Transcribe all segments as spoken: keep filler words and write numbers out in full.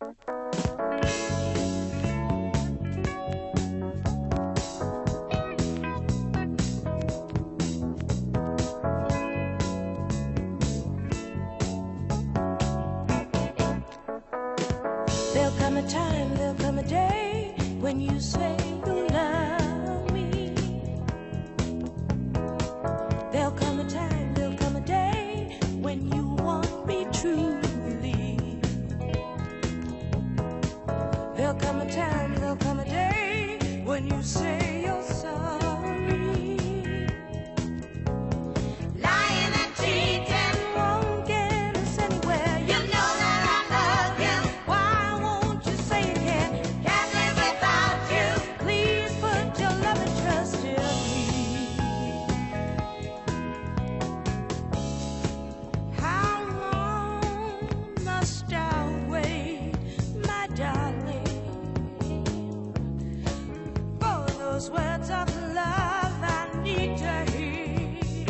There'll come a time, there'll come a day when you say you love me. There'll come a time, there'll come a day when you want me truly. There'll come a time, there'll come a day when you say you're sorry. Lying and cheating Won't get us anywhere. You know that I love you. Why won't you say you can? Can't live without you. Please put your love and trust in me. How long must I wait, my darling, for those words of love I need to hear?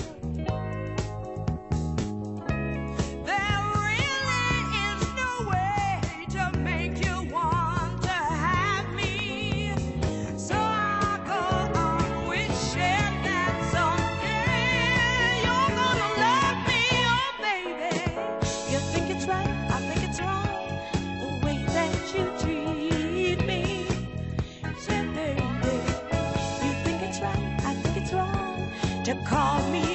There really is no way to make you want to have me. So I'll go on wishing that someday you're gonna love me, oh baby. You think it's right, I think it's wrong, the way that you treat me. Say baby, you think it's right, I think it's wrong to call me